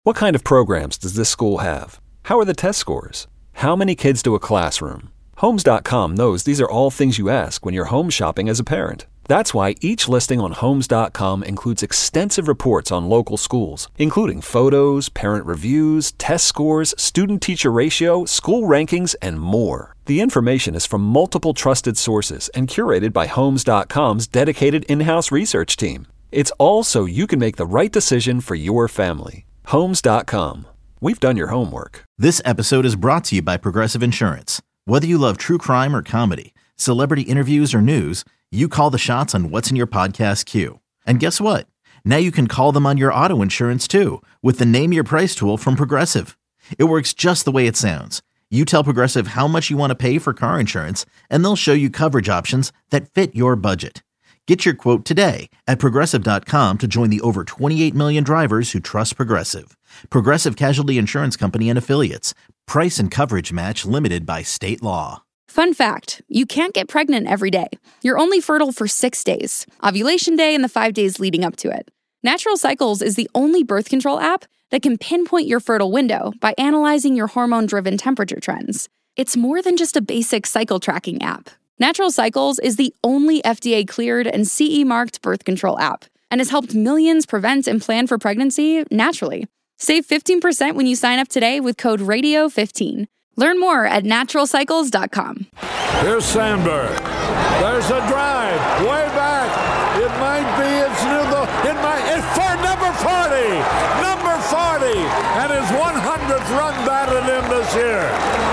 What kind of programs does this school have? How are the test scores? How many kids do a classroom? Homes.com knows these are all things you ask when you're home shopping as a parent. That's why each listing on Homes.com includes extensive reports on local schools, including photos, parent reviews, test scores, student-teacher ratio, school rankings, and more. The information is from multiple trusted sources and curated by Homes.com's dedicated in-house research team. It's all so you can make the right decision for your family. Homes.com. We've done your homework. This episode is brought to you by Progressive Insurance. Whether you love true crime or comedy, celebrity interviews or news, you call the shots on what's in your podcast queue. And guess what? Now you can call them on your auto insurance too with the Name Your Price tool from Progressive. It works just the way it sounds. You tell Progressive how much you want to pay for car insurance, and they'll show you coverage options that fit your budget. Get your quote today at Progressive.com to join the over 28 million drivers who trust Progressive. Progressive Casualty Insurance Company and Affiliates. Price and coverage match limited by state law. Fun fact, you can't get pregnant every day. You're only fertile for 6 days, ovulation day and the 5 days leading up to it. Natural Cycles is the only birth control app that can pinpoint your fertile window by analyzing your hormone-driven temperature trends. It's more than just a basic cycle tracking app. Natural Cycles is the only FDA-cleared and CE-marked birth control app and has helped millions prevent and plan for pregnancy naturally. Save 15% when you sign up today with code RADIO15. Learn more at naturalcycles.com. Here's Sandberg. There's a drive. Way back. It might be. It's for number 40. Number 40. And his 100th run batted in this year.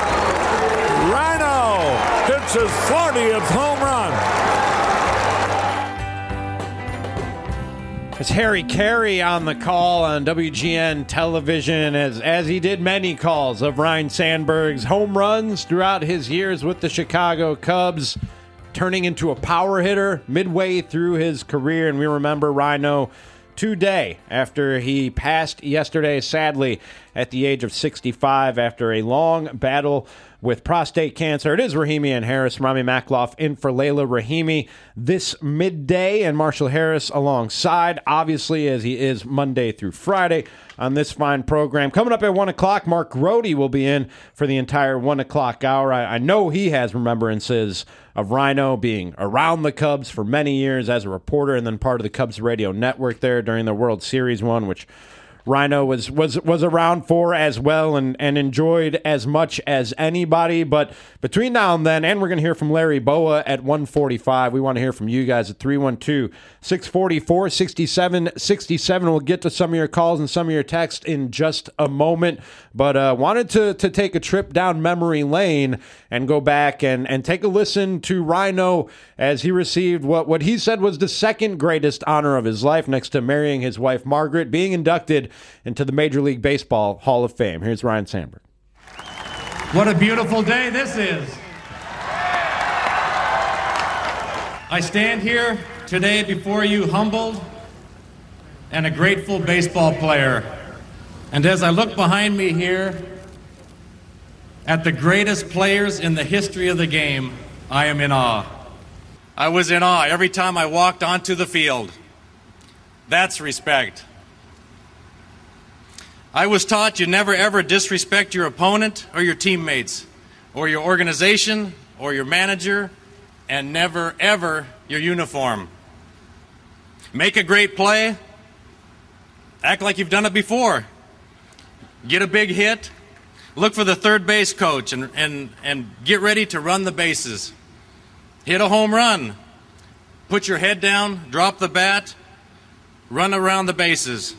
Rhino hits his 40th home run. It's Harry Carey on the call on WGN television as he did many calls of Ryne Sandberg's home runs throughout his years with the Chicago Cubs, turning into a power hitter midway through his career. And we remember Rhino today after he passed yesterday, sadly, at the age of 65 after a long battle with prostate cancer. It is Rahimi and Harris. Rami Makloff in for Layla Rahimi this midday, and Marshall Harris alongside, obviously, as he is Monday through Friday on this fine program. Coming up at 1 o'clock, Mark Grote will be in for the entire 1 o'clock hour. I know he has remembrances of Rhino being around the Cubs for many years as a reporter and then part of the Cubs radio network there during the World Series one, which Rhino was around for as well and enjoyed as much as anybody. But between now and then, and we're going to hear from Larry Boa at 1:45, we want to hear from you guys at 312-644-6767. We'll get to some of your calls and some of your texts in just a moment. But wanted to take a trip down memory lane and go back and take a listen to Rhino as he received what he said was the second greatest honor of his life, next to marrying his wife Margaret, being inducted into the Major League Baseball Hall of Fame. Here's Ryne Sandberg. What a beautiful day this is. I stand here today before you humbled and a grateful baseball player. And as I look behind me here at the greatest players in the history of the game, I am in awe. I was in awe every time I walked onto the field. That's respect. I was taught you never ever disrespect your opponent or your teammates or your organization or your manager, and never ever your uniform. Make a great play. Act like you've done it before. Get a big hit. Look for the third base coach and get ready to run the bases. Hit a home run. Put your head down, drop the bat, run around the bases.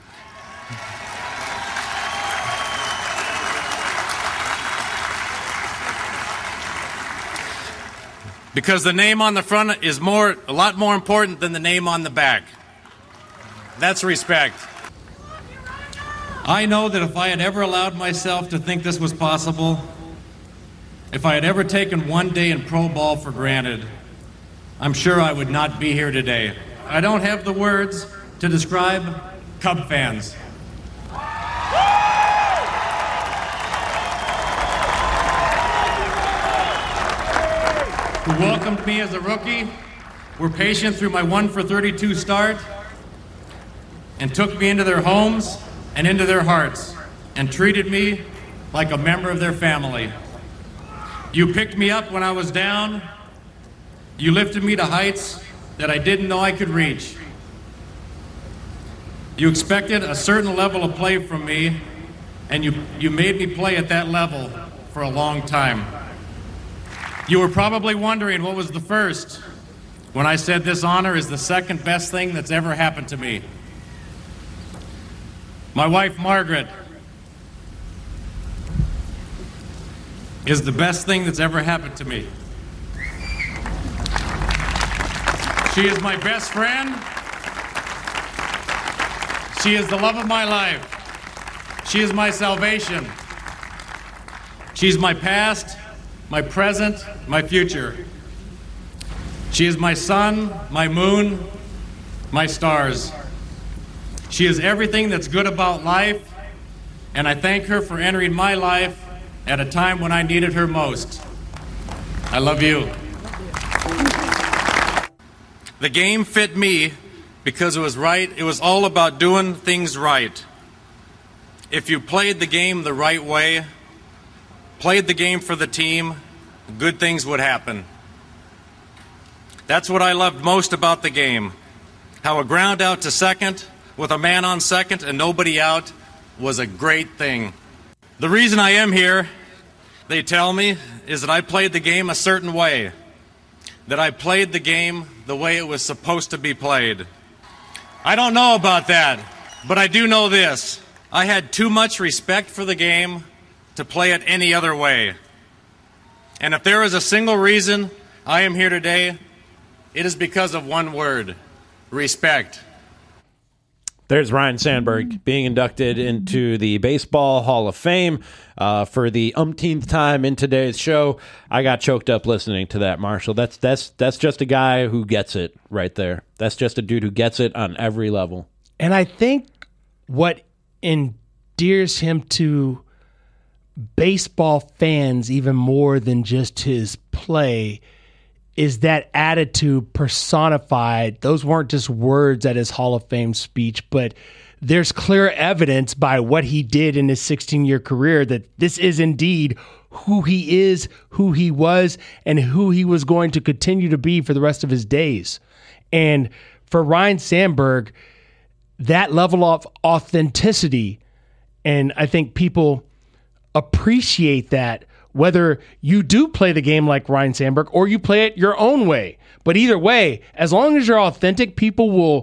Because the name on the front is a lot more important than the name on the back. That's respect. I know that if I had ever allowed myself to think this was possible, if I had ever taken one day in pro ball for granted, I'm sure I would not be here today. I don't have the words to describe Cub fans. Who welcomed me as a rookie, were patient through my 1-for-32 start, and took me into their homes and into their hearts and treated me like a member of their family. You picked me up when I was down. You lifted me to heights that I didn't know I could reach. You expected a certain level of play from me, and you made me play at that level for a long time. You were probably wondering what was the first when I said this honor is the second best thing that's ever happened to me. My wife, Margaret, is the best thing that's ever happened to me. She is my best friend. She is the love of my life. She is my salvation. She's my past, my present, my future. She is my sun, my moon, my stars. She is everything that's good about life, and I thank her for entering my life at a time when I needed her most. I love you. The game fit me because it was right. It was all about doing things right. If you played the game the right way, played the game for the team, good things would happen. That's what I loved most about the game. How a ground out to second with a man on second and nobody out was a great thing. The reason I am here, they tell me, is that I played the game a certain way. That I played the game the way it was supposed to be played. I don't know about that, but I do know this. I had too much respect for the game to play it any other way. And if there is a single reason I am here today, it is because of one word: respect. There's Ryne Sandberg being inducted into the Baseball Hall of Fame for the umpteenth time in today's show. I got choked up listening to that, Marshall. That's just a guy who gets it right there. That's just a dude who gets it on every level. And I think what endears him to baseball fans even more than just his play is that attitude personified. Those weren't just words at his Hall of Fame speech, but there's clear evidence by what he did in his 16-year career that this is indeed who he is, who he was, and who he was going to continue to be for the rest of his days. And for Ryne Sandberg, that level of authenticity, and I think people appreciate that, whether you do play the game like Ryne Sandberg or you play it your own way. But either way, as long as you're authentic, people will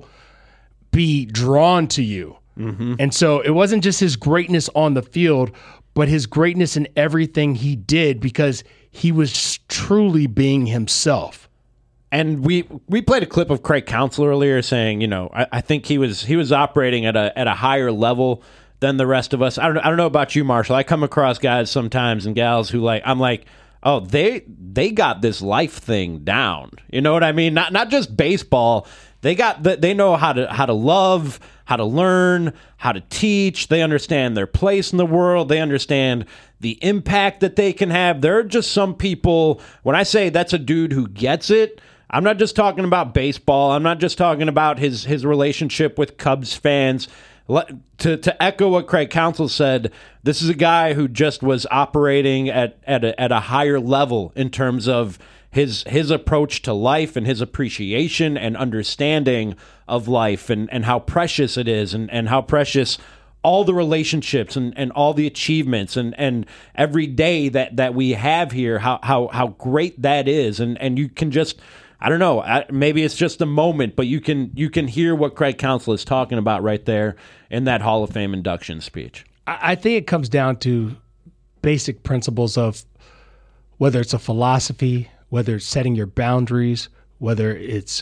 be drawn to you. Mm-hmm. And so it wasn't just his greatness on the field, but his greatness in everything he did, because he was truly being himself. And we played a clip of Craig Counsell earlier saying, I think he was operating at a higher level than the rest of us. I don't know about you, Marshall. I come across guys sometimes and gals who I'm like, oh, they got this life thing down. You know what I mean? Not just baseball. They know how to love, how to learn, how to teach. They understand their place in the world. They understand the impact that they can have. There are just some people, when I say that's a dude who gets it, I'm not just talking about baseball. I'm not just talking about his relationship with Cubs fans. To echo what Craig Counsell said, this is a guy who just was operating at a higher level in terms of his approach to life and his appreciation and understanding of life and how precious it is and how precious all the relationships and all the achievements and every day that we have here, how great that is. And you can just, I don't know, maybe it's just a moment, but you can hear what Craig Counsell is talking about right there in that Hall of Fame induction speech. I think it comes down to basic principles of whether it's a philosophy, whether it's setting your boundaries, whether it's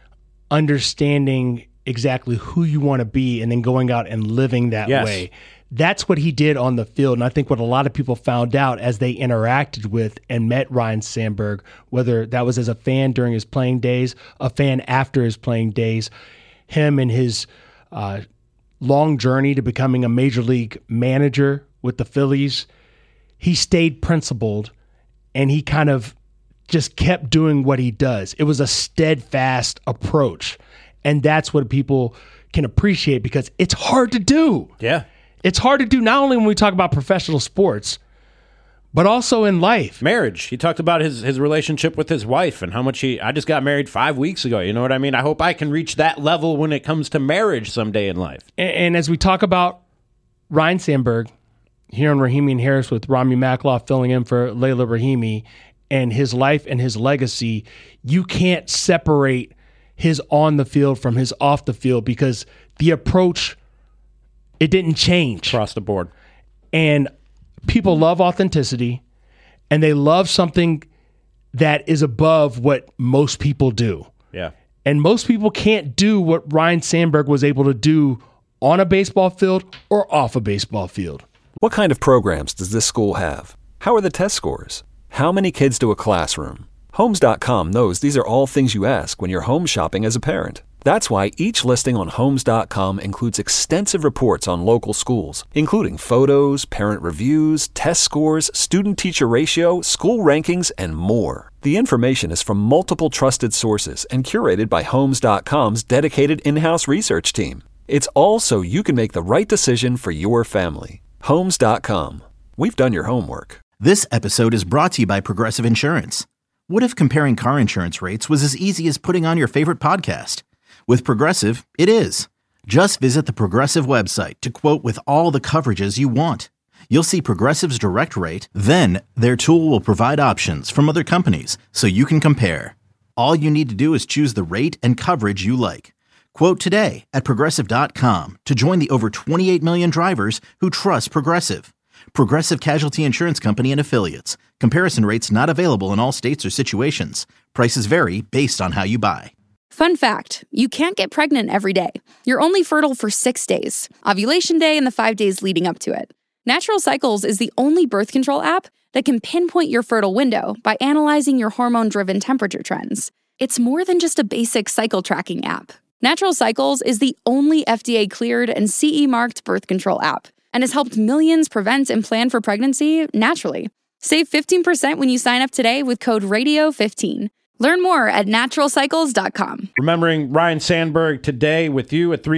understanding exactly who you want to be and then going out and living that way. That's what he did on the field. And I think what a lot of people found out as they interacted with and met Ryne Sandberg, whether that was as a fan during his playing days, a fan after his playing days, him and his long journey to becoming a major league manager with the Phillies, he stayed principled and he kind of just kept doing what he does. It was a steadfast approach. And that's what people can appreciate because it's hard to do. Yeah. It's hard to do not only when we talk about professional sports, but also in life. Marriage. He talked about his relationship with his wife and how much I just got married 5 weeks ago. You know what I mean? I hope I can reach that level when it comes to marriage someday in life. And as we talk about Ryne Sandberg here on Rahimi and Harris with Rami Makloff filling in for Layla Rahimi and his life and his legacy, you can't separate his on the field from his off the field because the approach, it didn't change. Across the board. And people love authenticity, and they love something that is above what most people do. Yeah. And most people can't do what Ryne Sandberg was able to do on a baseball field or off a baseball field. What kind of programs does this school have? How are the test scores? How many kids do a classroom? Homes.com knows these are all things you ask when you're home shopping as a parent. That's why each listing on Homes.com includes extensive reports on local schools, including photos, parent reviews, test scores, student-teacher ratio, school rankings, and more. The information is from multiple trusted sources and curated by Homes.com's dedicated in-house research team. It's all so you can make the right decision for your family. Homes.com. We've done your homework. This episode is brought to you by Progressive Insurance. What if comparing car insurance rates was as easy as putting on your favorite podcast? With Progressive, it is. Just visit the Progressive website to quote with all the coverages you want. You'll see Progressive's direct rate, then their tool will provide options from other companies so you can compare. All you need to do is choose the rate and coverage you like. Quote today at Progressive.com to join the over 28 million drivers who trust Progressive. Progressive Casualty Insurance Company and Affiliates. Comparison rates not available in all states or situations. Prices vary based on how you buy. Fun fact, you can't get pregnant every day. You're only fertile for 6 days, ovulation day and the 5 days leading up to it. Natural Cycles is the only birth control app that can pinpoint your fertile window by analyzing your hormone-driven temperature trends. It's more than just a basic cycle tracking app. Natural Cycles is the only FDA-cleared and CE-marked birth control app and has helped millions prevent and plan for pregnancy naturally. Save 15% when you sign up today with code RADIO15. Learn more at naturalcycles.com. Remembering Ryne Sandberg today with you at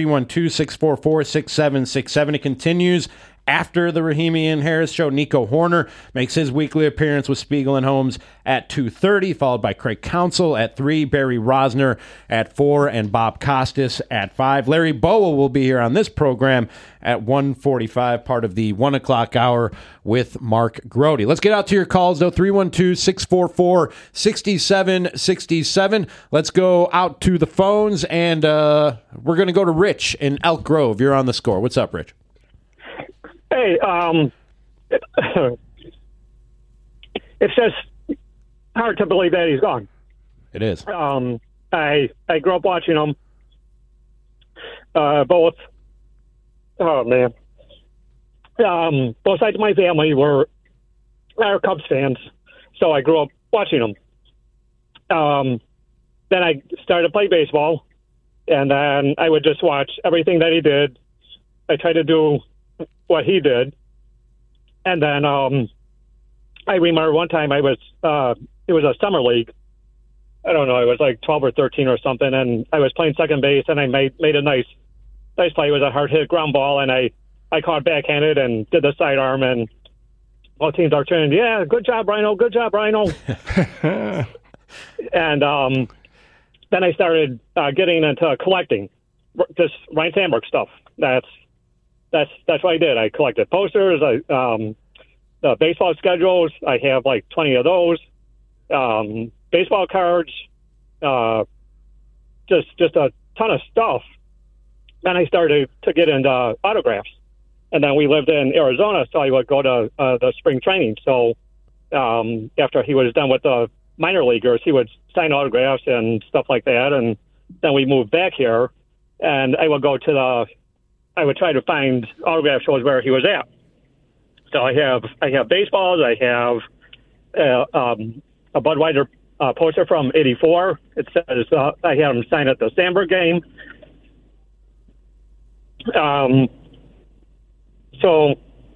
312-644-6767. It continues after the Rahimi and Harris show. Nico Horner makes his weekly appearance with Spiegel and Holmes at 2:30, followed by Craig Counsell at 3, Barry Rosner at 4, and Bob Costas at 5. Larry Bowa will be here on this program at 1:45, part of the 1 o'clock hour with Mark Grody. Let's get out to your calls, though. 312-644-6767. Let's go out to the phones, and we're going to go to Rich in Elk Grove. You're on the score. What's up, Rich? Hey, it's just hard to believe that he's gone. It is. I grew up watching him. Both. Oh man. Both sides of my family are Cubs fans, so I grew up watching them. Then I started to play baseball, and then I would just watch everything that he did. I tried to do what he did. And then I remember one time it was a summer league. I don't know, it was like 12 or 13 or something, and I was playing second base, and I made a nice play. It was a hard hit ground ball, and I caught backhanded and did the sidearm, and all teams are turning, yeah, good job, Rhino. And then I started getting into collecting just Ryne Sandberg stuff. That's what I did. I collected posters, the baseball schedules. I have like 20 of those. Baseball cards, just a ton of stuff. Then I started to get into autographs. And then we lived in Arizona, so I would go to the spring training. So after he was done with the minor leaguers, he would sign autographs and stuff like that. And then we moved back here, and I would try to find autograph shows where he was at. So I have baseballs. I have a Budweiser poster from '84. It says I had him sign at the Sandberg game. So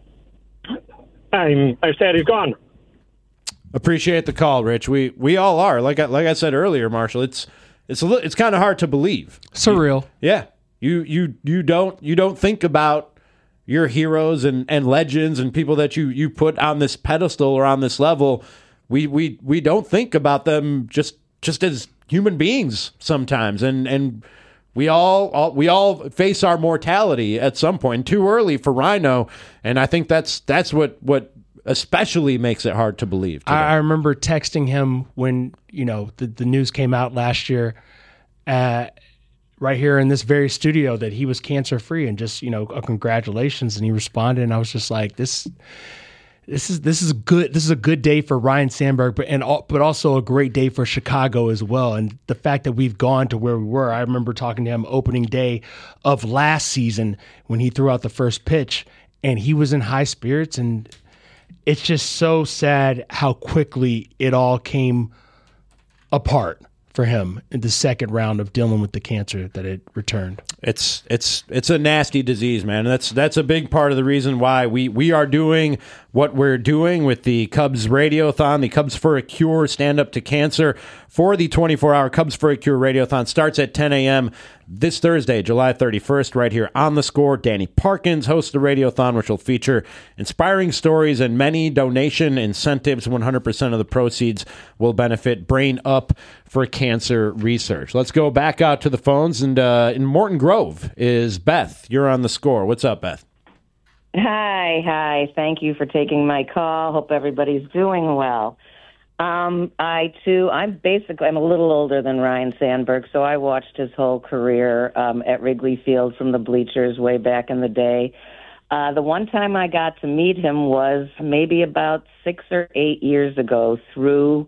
I'm sad he's gone. Appreciate the call, Rich. We all are. Like I said earlier, Marshall. It's kind of hard to believe. Surreal. Yeah. You don't think about your heroes and legends and people that you put on this pedestal or on this level, we don't think about them just as human beings sometimes, and we all face our mortality at some point. Too early for Rhino, and I think that's what especially makes it hard to believe today. I remember texting him when the news came out last year, right here in this very studio, that he was cancer free, and just a congratulations, and he responded, and I was just like, this is good. This is a good day for Ryne Sandberg, but also a great day for Chicago as well. And the fact that we've gone to where we were, I remember talking to him opening day of last season when he threw out the first pitch, and he was in high spirits. And it's just so sad how quickly it all came apart for him in the second round of dealing with the cancer that it returned. It's a nasty disease, man. That's a big part of the reason why we are doing what we're doing with the Cubs Radiothon, the Cubs for a Cure Stand Up to Cancer. For the 24-hour Cubs for a Cure Radiothon, starts at 10 a.m. this Thursday, July 31st, right here on The Score. Danny Parkins hosts the Radiothon, which will feature inspiring stories and many donation incentives. 100% of the proceeds will benefit Brain Up for cancer research. Let's go back out to the phones, and in Morton Grove is Beth. You're on The Score. What's up, Beth? Hi. Thank you for taking my call. Hope everybody's doing well. I'm a little older than Ryne Sandberg, so I watched his whole career at Wrigley Field from the bleachers way back in the day. The one time I got to meet him was maybe about 6 or 8 years ago through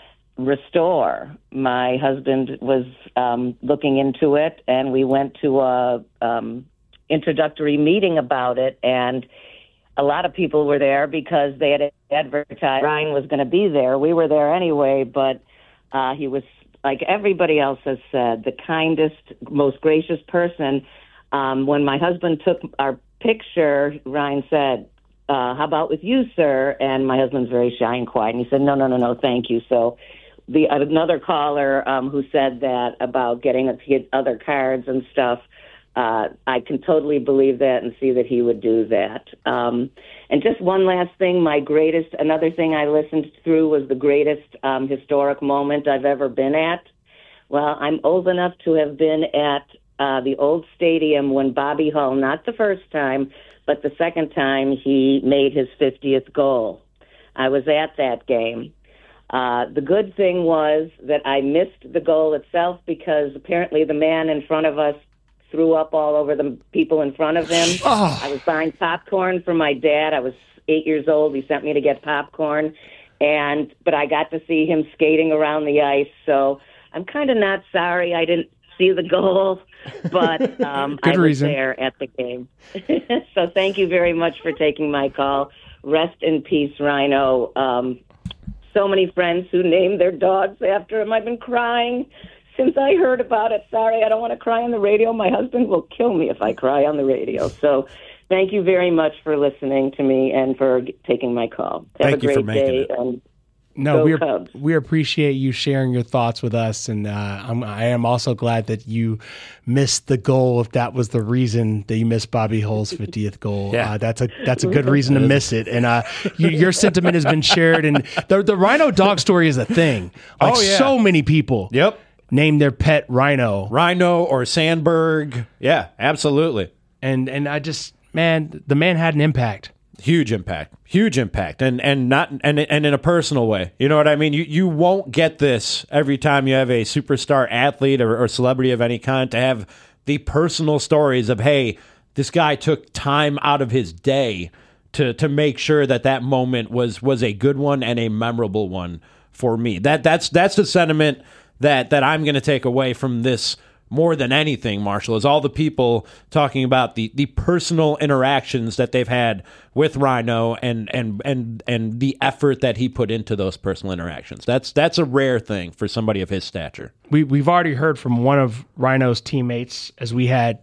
Restore. My husband was looking into it, and we went to a introductory meeting about it, and a lot of people were there because they had advertised Ryne was going to be there. We were there anyway, but he was, like everybody else has said, the kindest, most gracious person. When my husband took our picture, Ryne said, how about with you, sir? And my husband's very shy and quiet, and he said, no, thank you. So another caller who said that about getting other cards and stuff, I can totally believe that and see that he would do that. And just one last thing, another thing I listened through was the greatest historic moment I've ever been at. Well, I'm old enough to have been at the old stadium when Bobby Hull, not the first time, but the second time, he made his 50th goal. I was at that game. The good thing was that I missed the goal itself because apparently the man in front of us threw up all over the people in front of him. Oh. I was buying popcorn for my dad. I was 8 years old. He sent me to get popcorn, but I got to see him skating around the ice. So I'm kind of not sorry I didn't see the goal, but I was there at the game. So thank you very much for taking my call. Rest in peace, Rhino. So many friends who named their dogs after him. I've been crying since I heard about it. Sorry, I don't want to cry on the radio. My husband will kill me if I cry on the radio. So thank you very much for listening to me and for taking my call. Have a great day. We appreciate you sharing your thoughts with us, and I am also glad that you missed the goal. If that was the reason that you missed Bobby Hull's 50th goal, that's a good reason to miss it. And your sentiment has been shared. And the Rhino dog story is a thing. So many people. Yep. Name their pet Rhino or Sandberg. Yeah, absolutely. And I just, man, the man had an impact. Huge impact, and in a personal way. You know what I mean? You won't get this every time you have a superstar athlete or celebrity of any kind to have the personal stories of, hey, this guy took time out of his day to make sure that moment was a good one and a memorable one for me. That's the sentiment that I'm going to take away from this more than anything, Marshall, is all the people talking about the personal interactions that they've had with Rhino and the effort that he put into those personal interactions. That's a rare thing for somebody of his stature. We've already heard from one of Rhino's teammates as we had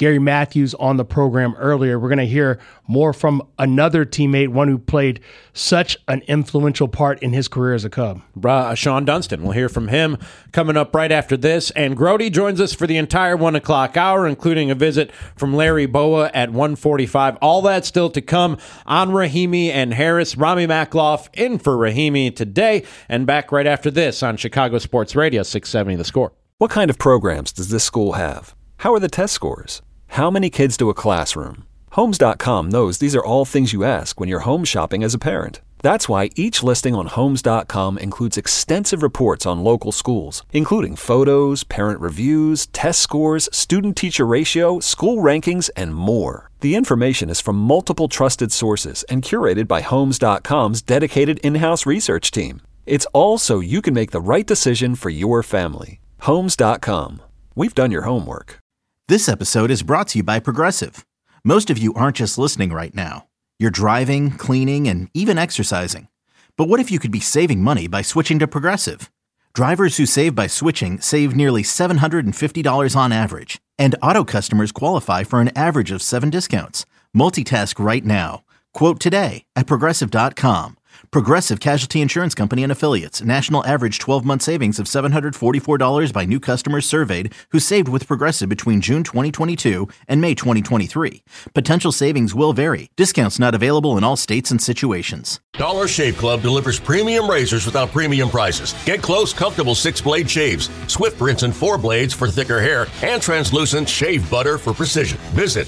Gary Matthews on the program earlier. We're going to hear more from another teammate, one who played such an influential part in his career as a Cub. Sean Dunston. We'll hear from him coming up right after this. And Grote joins us for the entire 1 o'clock hour, including a visit from Larry Boa at 1:45. All that still to come on Rahimi and Harris. Rami Makloff in for Rahimi today, and back right after this on Chicago Sports Radio 670 The Score. What kind of programs does this school have? How are the test scores? How many kids do a classroom? Homes.com knows these are all things you ask when you're home shopping as a parent. That's why each listing on Homes.com includes extensive reports on local schools, including photos, parent reviews, test scores, student-teacher ratio, school rankings, and more. The information is from multiple trusted sources and curated by Homes.com's dedicated in-house research team. It's all so you can make the right decision for your family. Homes.com. We've done your homework. This episode is brought to you by Progressive. Most of you aren't just listening right now. You're driving, cleaning, and even exercising. But what if you could be saving money by switching to Progressive? Drivers who save by switching save nearly $750 on average. And auto customers qualify for an average of 7 discounts. Multitask right now. Quote today at Progressive.com. Progressive Casualty Insurance Company and Affiliates. National average 12-month savings of $744 by new customers surveyed who saved with Progressive between June 2022 and May 2023. Potential savings will vary. Discounts not available in all states and situations. Dollar Shave Club delivers premium razors without premium prices. Get close, comfortable 6-blade shaves, Swift rinse and 4 blades for thicker hair, and translucent shave butter for precision. Visit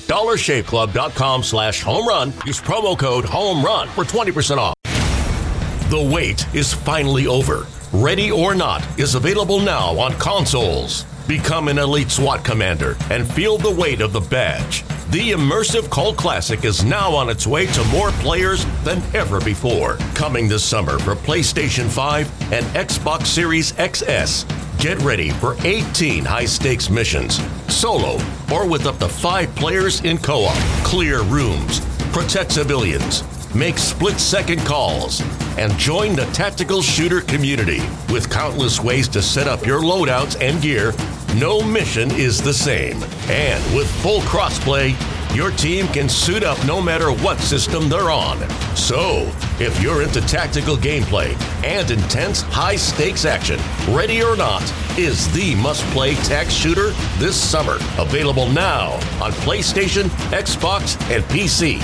dollarshaveclub.com/home run. Use promo code HOMERUN for 20% off. The wait is finally over. Ready or Not is available now on consoles. Become an elite SWAT commander and feel the weight of the badge. The immersive cult classic is now on its way to more players than ever before. Coming this summer for PlayStation 5 and Xbox Series XS. Get ready for 18 high-stakes missions, solo or with up to 5 players in co-op. Clear rooms, protect civilians, make split-second calls, and join the tactical shooter community. With countless ways to set up your loadouts and gear, no mission is the same. And with full crossplay, your team can suit up no matter what system they're on. So, if you're into tactical gameplay and intense high-stakes action, Ready or Not is the must-play tac shooter this summer. Available now on PlayStation, Xbox, and PC.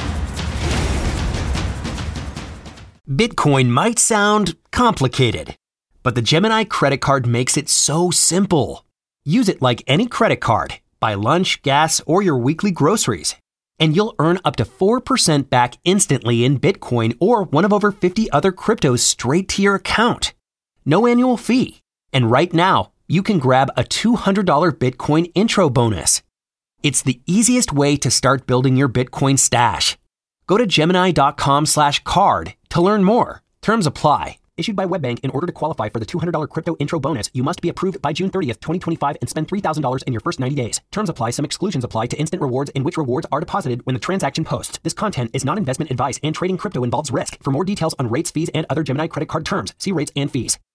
Bitcoin might sound complicated, but the Gemini credit card makes it so simple. Use it like any credit card. Buy lunch, gas, or your weekly groceries, and you'll earn up to 4% back instantly in Bitcoin or one of over 50 other cryptos straight to your account. No annual fee. And right now, you can grab a $200 Bitcoin intro bonus. It's the easiest way to start building your Bitcoin stash. Go to Gemini.com/card to learn more. Terms apply. Issued by WebBank. In order to qualify for the $200 crypto intro bonus, you must be approved by June 30th, 2025 and spend $3,000 in your first 90 days. Terms apply. Some exclusions apply to instant rewards in which rewards are deposited when the transaction posts. This content is not investment advice and trading crypto involves risk. For more details on rates, fees, and other Gemini credit card terms, see rates and fees.